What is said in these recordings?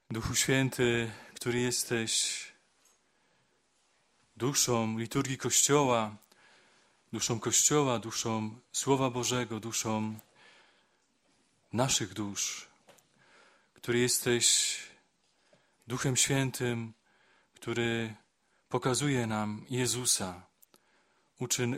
Duchu Święty, który jesteś duszą liturgii Kościoła, duszą Słowa Bożego, duszą naszych dusz, który jesteś Duchem Świętym, który pokazuje nam Jezusa, uczy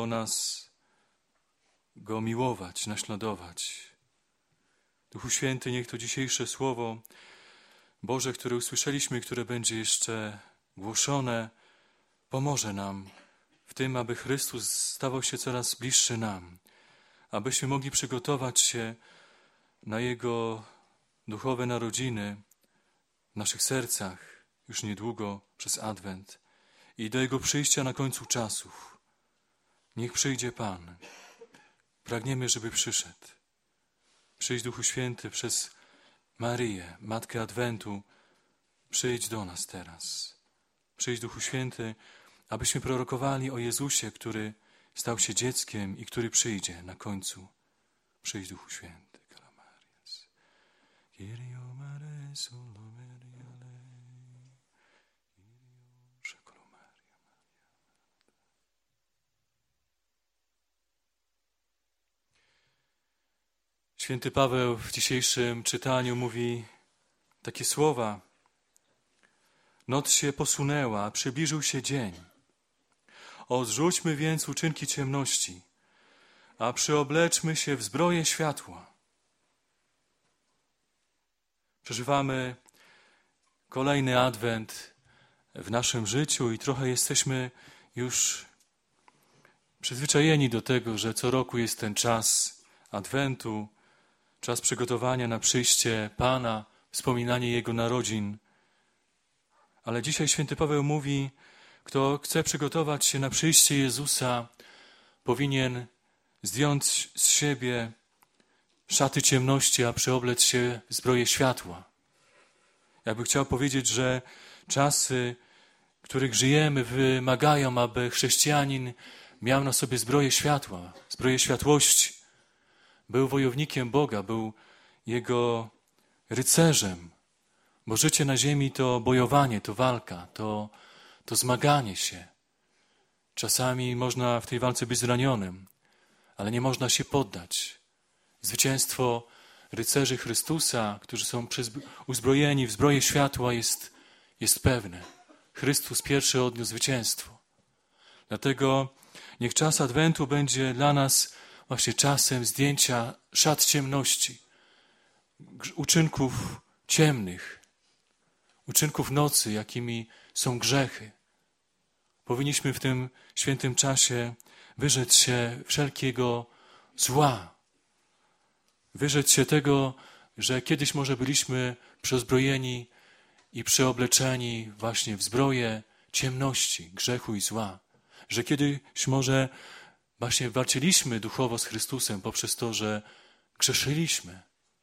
Go miłować, naśladować. Duchu Święty, niech to dzisiejsze Słowo Boże, które usłyszeliśmy, które będzie jeszcze głoszone, pomoże nam w tym, aby Chrystus stawał się coraz bliższy nam, abyśmy mogli przygotować się na Jego duchowe narodziny w naszych sercach już niedługo przez Adwent i do Jego przyjścia na końcu czasów. Niech przyjdzie Pan. Pragniemy, żeby przyszedł. Przyjdź, Duchu Święty, przez Maryję, Matkę Adwentu, przyjdź do nas teraz. Przyjdź, Duchu Święty, abyśmy prorokowali o Jezusie, który stał się dzieckiem i który przyjdzie na końcu. Przyjdź, Duchu Święty. Święty Paweł w dzisiejszym czytaniu mówi takie słowa. Noc się posunęła, przybliżył się dzień. Odrzućmy więc uczynki ciemności, a przyobleczmy się w zbroję światła. Przeżywamy kolejny Adwent w naszym życiu i trochę jesteśmy już przyzwyczajeni do tego, że co roku jest ten czas Adwentu, czas przygotowania na przyjście Pana, wspominanie Jego narodzin. Ale dzisiaj święty Paweł mówi, kto chce przygotować się na przyjście Jezusa, powinien zdjąć z siebie szaty ciemności, a przyoblec się w zbroję światła. Jakby chciał powiedzieć, że czasy, w których żyjemy, wymagają, aby chrześcijanin miał na sobie zbroję światła, zbroję światłości. Był wojownikiem Boga, był Jego rycerzem, bo życie na ziemi to bojowanie, to walka, to zmaganie się. Czasami można w tej walce być zranionym, ale nie można się poddać. Zwycięstwo rycerzy Chrystusa, którzy są uzbrojeni w zbroję światła, jest pewne. Chrystus pierwszy odniósł zwycięstwo. Dlatego niech czas Adwentu będzie dla nas właśnie czasem zdjęcia szat ciemności, uczynków ciemnych, uczynków nocy, jakimi są grzechy. Powinniśmy w tym świętym czasie wyrzec się wszelkiego zła, wyrzec się tego, że kiedyś może byliśmy przyozbrojeni i przyobleczeni właśnie w zbroję ciemności, grzechu i zła, że kiedyś może właśnie walczyliśmy duchowo z Chrystusem poprzez to, że grzeszyliśmy.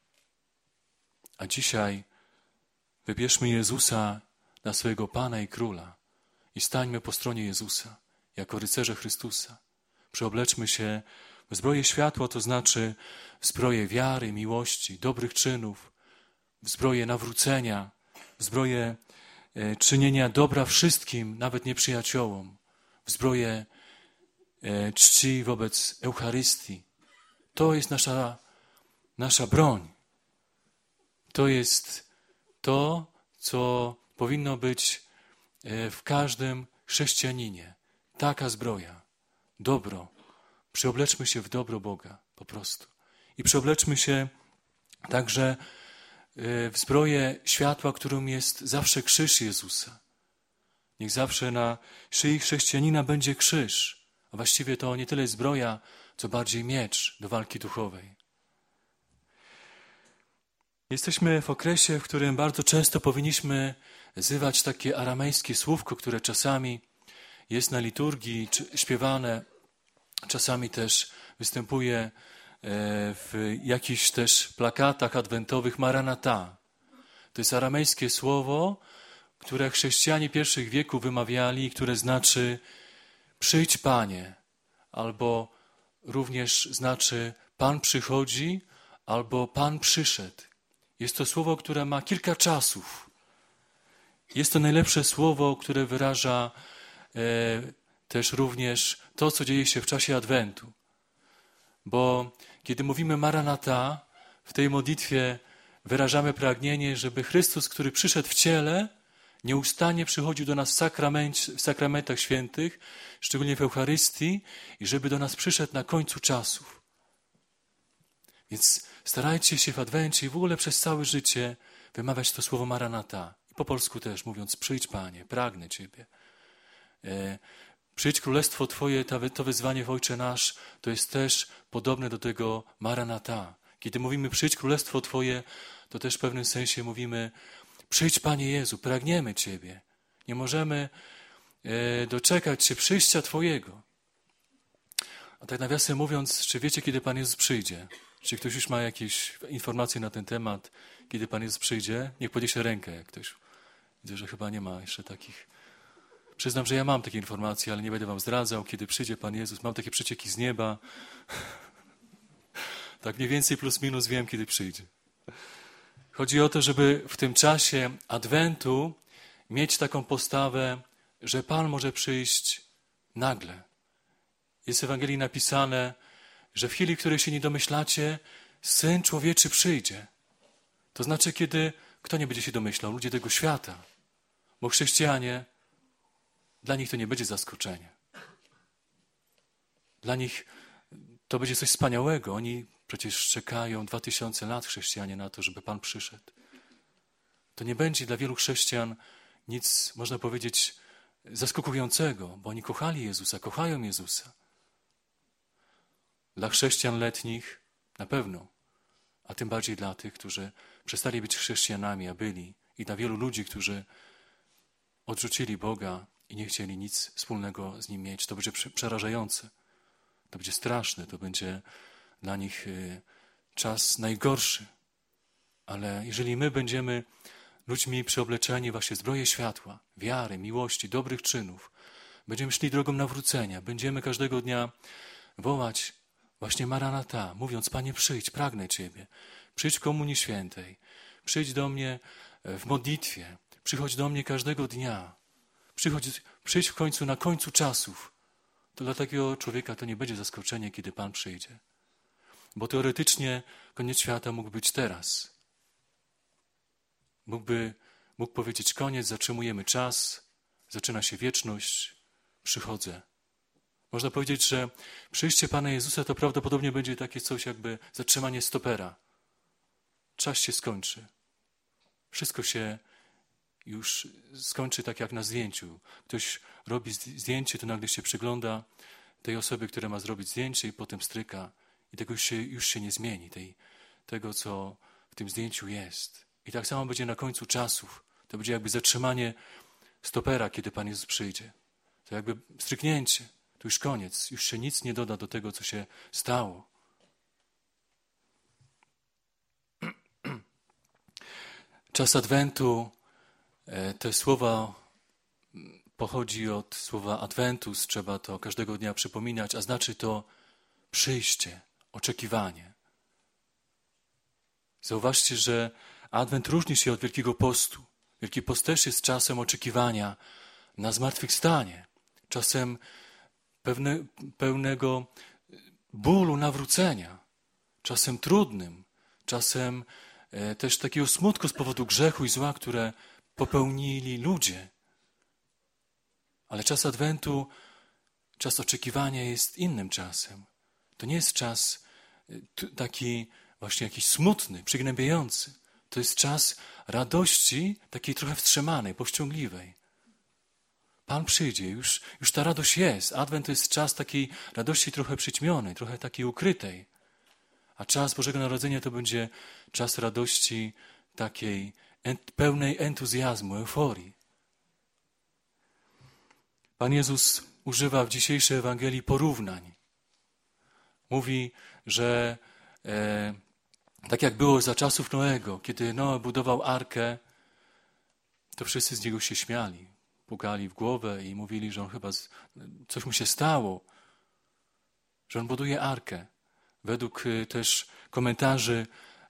A dzisiaj wybierzmy Jezusa na swojego Pana i Króla i stańmy po stronie Jezusa, jako rycerze Chrystusa. Przyobleczmy się w zbroję światła, to znaczy w zbroję wiary, miłości, dobrych czynów, w zbroję nawrócenia, w zbroję czynienia dobra wszystkim, nawet nieprzyjaciołom, w zbroję czci wobec Eucharystii. To jest nasza broń. To jest to, co powinno być w każdym chrześcijaninie. Taka zbroja. Dobro. Przyobleczmy się w dobro Boga po prostu. I przyobleczmy się także w zbroję światła, którą jest zawsze krzyż Jezusa. Niech zawsze na szyi chrześcijanina będzie krzyż. A właściwie to nie tyle zbroja, co bardziej miecz do walki duchowej. Jesteśmy w okresie, w którym bardzo często powinniśmy zywać takie aramejskie słówko, które czasami jest na liturgii śpiewane, czasami też występuje w jakichś też plakatach adwentowych Maranatha. To jest aramejskie słowo, które chrześcijanie pierwszych wieków wymawiali, które znaczy przyjdź Panie, albo również znaczy Pan przychodzi, albo Pan przyszedł. Jest to słowo, które ma kilka czasów. Jest to najlepsze słowo, które wyraża też również to, co dzieje się w czasie Adwentu. Bo kiedy mówimy Maranata, w tej modlitwie wyrażamy pragnienie, żeby Chrystus, który przyszedł w ciele, nieustannie przychodził do nas w sakramentach świętych, szczególnie w Eucharystii, i żeby do nas przyszedł na końcu czasów. Więc starajcie się w Adwencie i w ogóle przez całe życie wymawiać to słowo Maranata. I po polsku też mówiąc, przyjdź Panie, pragnę Ciebie. Przyjdź Królestwo Twoje, to wezwanie w Ojcze Nasz, to jest też podobne do tego Maranata. Kiedy mówimy przyjdź Królestwo Twoje, to też w pewnym sensie mówimy przyjdź Panie Jezu, pragniemy Ciebie. Nie możemy doczekać się przyjścia Twojego. A tak nawiasem mówiąc, czy wiecie, kiedy Pan Jezus przyjdzie? Czy ktoś już ma jakieś informacje na ten temat, kiedy Pan Jezus przyjdzie? Niech podniesie rękę, jak ktoś. Widzę, że chyba nie ma jeszcze takich. Przyznam, że ja mam takie informacje, ale nie będę wam zdradzał, kiedy przyjdzie Pan Jezus. Mam takie przecieki z nieba. Tak mniej więcej plus minus wiem, kiedy przyjdzie. Chodzi o to, żeby w tym czasie Adwentu mieć taką postawę, że Pan może przyjść nagle. Jest w Ewangelii napisane, że w chwili, w której się nie domyślacie, Syn Człowieczy przyjdzie. To znaczy, kiedy kto nie będzie się domyślał? Ludzie tego świata. Bo chrześcijanie, dla nich to nie będzie zaskoczenie. Dla nich to będzie coś wspaniałego. Oni przecież czekają 2000 lat, chrześcijanie, na to, żeby Pan przyszedł. To nie będzie dla wielu chrześcijan nic, można powiedzieć, zaskakującego, bo oni kochali Jezusa, kochają Jezusa. Dla chrześcijan letnich na pewno, a tym bardziej dla tych, którzy przestali być chrześcijanami, a byli, i dla wielu ludzi, którzy odrzucili Boga i nie chcieli nic wspólnego z Nim mieć. To będzie przerażające, to będzie straszne, to będzie dla nich czas najgorszy. Ale jeżeli my będziemy ludźmi przeobleczeni właśnie w zbroję światła, wiary, miłości, dobrych czynów, będziemy szli drogą nawrócenia, będziemy każdego dnia wołać właśnie Maranata, mówiąc: Panie, przyjdź, pragnę Ciebie, przyjdź w Komunii Świętej, przyjdź do mnie w modlitwie, przychodź do mnie każdego dnia, przyjdź w końcu na końcu czasów. To dla takiego człowieka to nie będzie zaskoczenie, kiedy Pan przyjdzie. Bo teoretycznie koniec świata mógł być teraz. Mógł powiedzieć: koniec, zatrzymujemy czas, zaczyna się wieczność, przychodzę. Można powiedzieć, że przyjście Pana Jezusa to prawdopodobnie będzie takie coś jakby zatrzymanie stopera. Czas się skończy. Wszystko się już skończy tak jak na zdjęciu. Ktoś robi zdjęcie, to nagle się przygląda tej osoby, która ma zrobić zdjęcie, i potem stryka. I tego już się nie zmieni, tego, co w tym zdjęciu jest. I tak samo będzie na końcu czasów. To będzie jakby zatrzymanie stopera, kiedy Pan Jezus przyjdzie. To jakby stryknięcie. To już koniec. Już się nic nie doda do tego, co się stało. Czas Adwentu, te słowa pochodzi od słowa adventus, trzeba to każdego dnia przypominać, a znaczy to przyjście, oczekiwanie. Zauważcie, że Adwent różni się od Wielkiego Postu. Wielki Post też jest czasem oczekiwania na zmartwychwstanie, czasem pełnego bólu nawrócenia, czasem trudnym, czasem też takiego smutku z powodu grzechu i zła, które popełnili ludzie. Ale czas Adwentu, czas oczekiwania jest innym czasem. To nie jest czas taki właśnie jakiś smutny, przygnębiający. To jest czas radości, takiej trochę wstrzymanej, powściągliwej. Pan przyjdzie, już ta radość jest. Adwent to jest czas takiej radości trochę przyćmionej, trochę takiej ukrytej. A czas Bożego Narodzenia to będzie czas radości takiej pełnej entuzjazmu, euforii. Pan Jezus używa w dzisiejszej Ewangelii porównań. Mówi, że tak jak było za czasów Noego, kiedy Noe budował arkę, to wszyscy z niego się śmiali, pukali w głowę i mówili, że on chyba coś mu się stało, że on buduje arkę. Według też komentarzy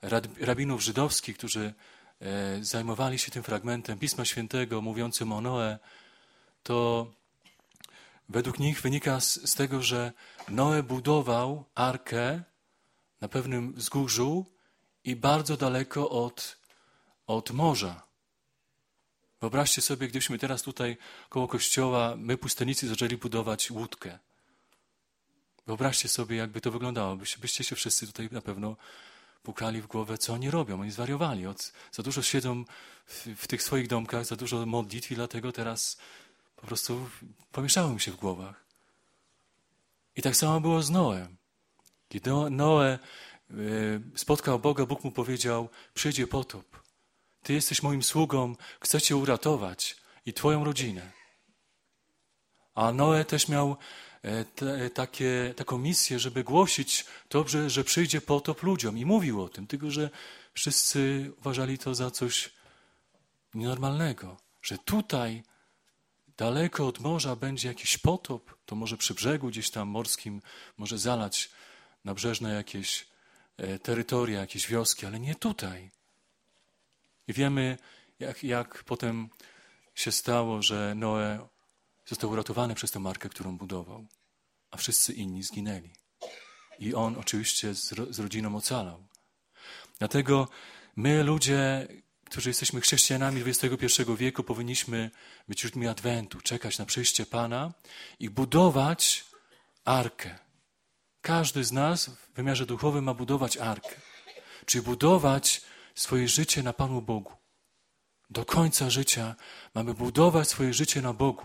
rabinów żydowskich, którzy zajmowali się tym fragmentem Pisma Świętego mówiącym o Noe, to według nich wynika z tego, że Noe budował arkę na pewnym wzgórzu i bardzo daleko od morza. Wyobraźcie sobie, gdybyśmy teraz tutaj koło kościoła, my pustelnicy, zaczęli budować łódkę. Wyobraźcie sobie, jakby to wyglądało. Byście się wszyscy tutaj na pewno pukali w głowę, co oni robią. Oni zwariowali. Za dużo siedzą w tych swoich domkach, za dużo modlitw i dlatego teraz po prostu pomieszało mi się w głowach. I tak samo było z Noem. Kiedy Noe spotkał Boga, Bóg mu powiedział, przyjdzie potop. Ty jesteś moim sługą, chcę cię uratować i twoją rodzinę. A Noe też miał taką misję, żeby głosić dobrze, że przyjdzie potop ludziom. I mówił o tym, tylko że wszyscy uważali to za coś nienormalnego. Że tutaj, daleko od morza będzie jakiś potop, to może przy brzegu gdzieś tam morskim może zalać nabrzeżne jakieś terytoria, jakieś wioski, ale nie tutaj. I wiemy, jak potem się stało, że Noe został uratowany przez tę markę, którą budował, a wszyscy inni zginęli. I on oczywiście z rodziną ocalał. Dlatego my, ludzie, którzy jesteśmy chrześcijanami XXI wieku, powinniśmy być ludźmi Adwentu, czekać na przyjście Pana i budować arkę. Każdy z nas w wymiarze duchowym ma budować arkę. Czyli budować swoje życie na Panu Bogu. Do końca życia mamy budować swoje życie na Bogu.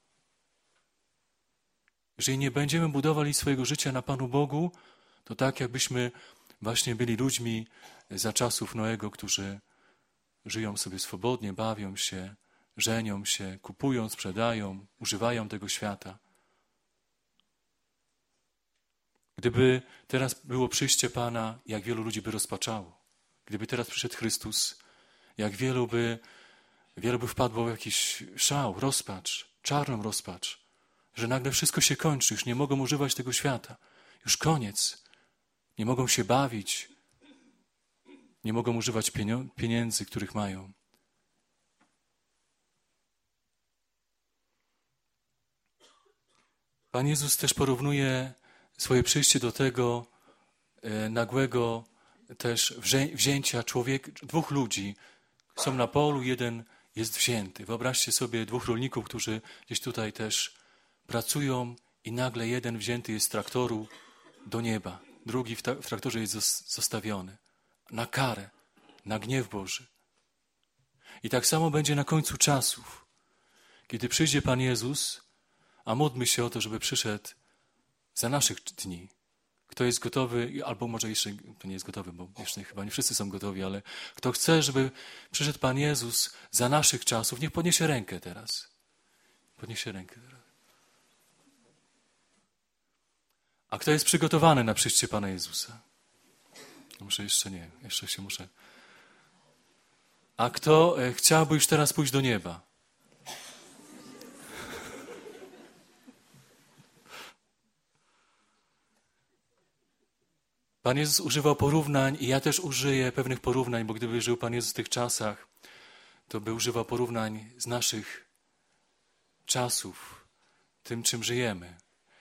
Jeżeli nie będziemy budowali swojego życia na Panu Bogu, to tak jakbyśmy właśnie byli ludźmi za czasów Noego, którzy żyją sobie swobodnie, bawią się, żenią się, kupują, sprzedają, używają tego świata. Gdyby teraz było przyjście Pana, jak wielu ludzi by rozpaczało. Gdyby teraz przyszedł Chrystus, jak wielu by wpadło w jakiś szał, rozpacz, czarną rozpacz, że nagle wszystko się kończy, już nie mogą używać tego świata. Już koniec. Nie mogą się bawić. Nie mogą używać pieniędzy, których mają. Pan Jezus też porównuje swoje przyjście do tego nagłego też wzięcia dwóch ludzi. Są na polu, jeden jest wzięty. Wyobraźcie sobie dwóch rolników, którzy gdzieś tutaj też pracują i nagle jeden wzięty jest z traktoru do nieba. Drugi w traktorze jest zostawiony. Na karę, na gniew Boży. I tak samo będzie na końcu czasów. Kiedy przyjdzie Pan Jezus, a módlmy się o to, żeby przyszedł za naszych dni. Kto jest gotowy, albo może jeszcze, to nie jest gotowy, bo jeszcze chyba nie wszyscy są gotowi, ale kto chce, żeby przyszedł Pan Jezus za naszych czasów, niech podniesie rękę teraz. Podniesie rękę teraz. A kto jest przygotowany na przyjście Pana Jezusa? Może jeszcze nie, jeszcze się muszę. A kto chciałby już teraz pójść do nieba? Pan Jezus używał porównań i ja też użyję pewnych porównań, bo gdyby żył Pan Jezus w tych czasach, to by używał porównań z naszych czasów, tym, czym żyjemy.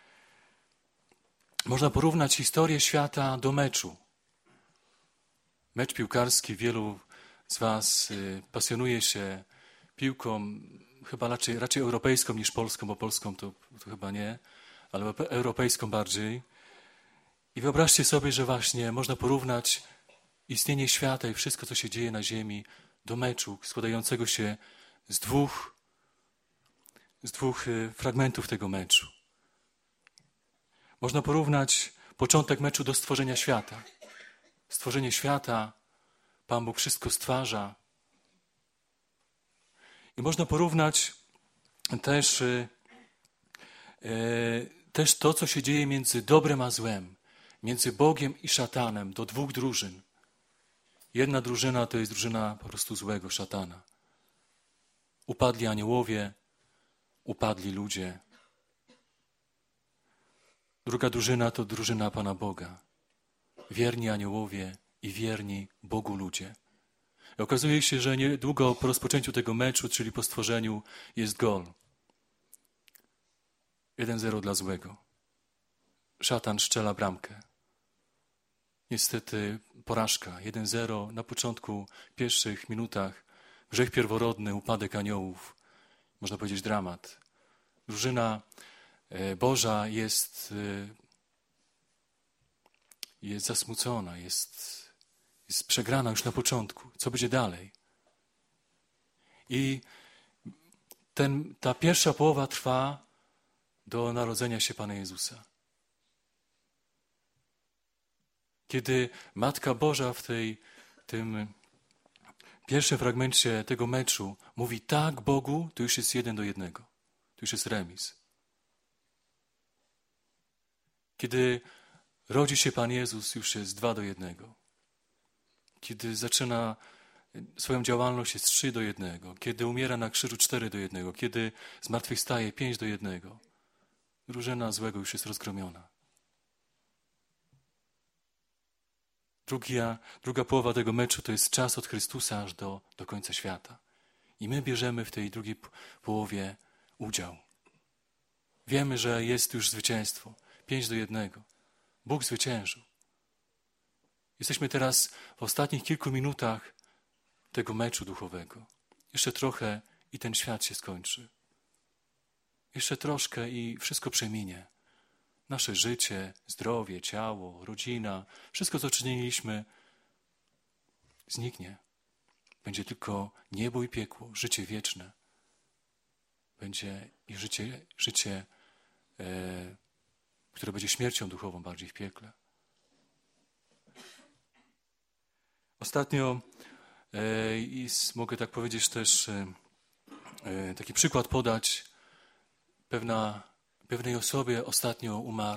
Można porównać historię świata do meczu. Mecz piłkarski, wielu z was pasjonuje się piłką, chyba raczej europejską niż polską, bo polską to chyba nie, ale europejską bardziej. I wyobraźcie sobie, że właśnie można porównać istnienie świata i wszystko, co się dzieje na ziemi, do meczu składającego się z dwóch fragmentów tego meczu. Można porównać początek meczu do stworzenia świata. Stworzenie świata, Pan Bóg wszystko stwarza. I można porównać też to, co się dzieje między dobrem a złem, między Bogiem i szatanem, do dwóch drużyn. Jedna drużyna to jest drużyna po prostu złego, szatana. Upadli aniołowie, upadli ludzie. Druga drużyna to drużyna Pana Boga. Wierni aniołowie i wierni Bogu ludzie. I okazuje się, że niedługo po rozpoczęciu tego meczu, czyli po stworzeniu, jest gol. 1-0 dla złego. Szatan strzela bramkę. Niestety porażka. 1-0 na początku, pierwszych minutach. Grzech pierworodny, upadek aniołów. Można powiedzieć dramat. Drużyna Boża jest zasmucona, jest przegrana już na początku. Co będzie dalej? I ta pierwsza połowa trwa do narodzenia się Pana Jezusa. Kiedy Matka Boża w tym pierwszym fragmencie tego meczu mówi tak Bogu, to już jest 1-1. To już jest remis. Kiedy rodzi się Pan Jezus, już jest 2-1. Kiedy zaczyna swoją działalność, jest 3-1. Kiedy umiera na krzyżu, 4-1. Kiedy zmartwychwstaje, 5-1. Drużyna złego już jest rozgromiona. Druga połowa tego meczu to jest czas od Chrystusa aż do końca świata. I my bierzemy w tej drugiej połowie udział. Wiemy, że jest już zwycięstwo. 5-1. Bóg zwyciężył. Jesteśmy teraz w ostatnich kilku minutach tego meczu duchowego. Jeszcze trochę i ten świat się skończy. Jeszcze troszkę i wszystko przeminie. Nasze życie, zdrowie, ciało, rodzina, wszystko co czyniliśmy zniknie. Będzie tylko niebo i piekło, życie wieczne. Będzie i życie które będzie śmiercią duchową bardziej w piekle. Ostatnio mogę tak powiedzieć też taki przykład podać. Pewnej osobie ostatnio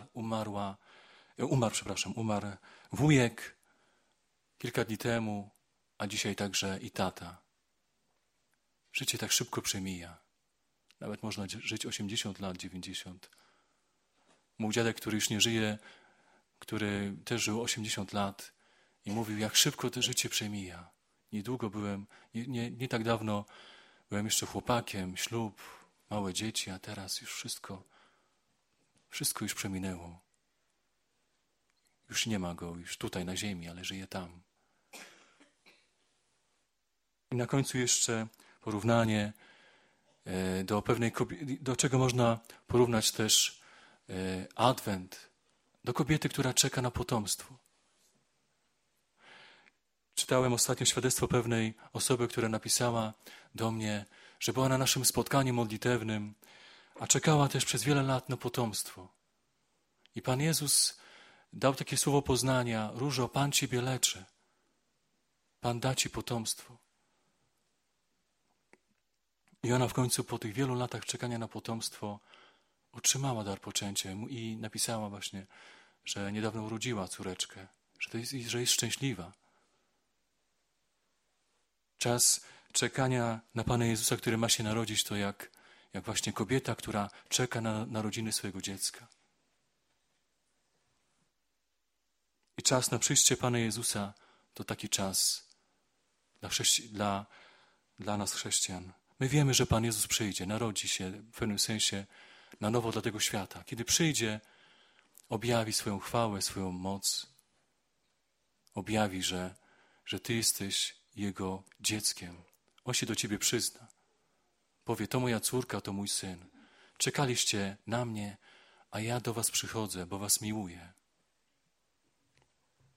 umarł wujek kilka dni temu, a dzisiaj także i tata. Życie tak szybko przemija. Nawet można żyć 80 lat, 90. Mój dziadek, który już nie żyje, który też żył 80 lat i mówił, jak szybko to życie przemija. Niedługo byłem, nie tak dawno byłem jeszcze chłopakiem, ślub, małe dzieci, a teraz już wszystko już przeminęło. Już nie ma go, już tutaj na ziemi, ale żyje tam. I na końcu jeszcze porównanie do czego można porównać też Adwent, do kobiety, która czeka na potomstwo. Czytałem ostatnio świadectwo pewnej osoby, która napisała do mnie, że była na naszym spotkaniu modlitewnym, a czekała też przez wiele lat na potomstwo. I Pan Jezus dał takie słowo poznania: Różo, Pan ciebie leczy. Pan da ci potomstwo. I ona w końcu po tych wielu latach czekania na potomstwo otrzymała dar poczęcia i napisała właśnie, że niedawno urodziła córeczkę, że jest szczęśliwa. Czas czekania na Pana Jezusa, który ma się narodzić, to jak właśnie kobieta, która czeka na narodziny swojego dziecka. I czas na przyjście Pana Jezusa to taki czas dla nas chrześcijan. My wiemy, że Pan Jezus przyjdzie, narodzi się w pewnym sensie na nowo dla tego świata. Kiedy przyjdzie, objawi swoją chwałę, swoją moc. Objawi, że Ty jesteś Jego dzieckiem. On się do Ciebie przyzna. Powie, to moja córka, to mój syn. Czekaliście na mnie, a ja do was przychodzę, bo was miłuję.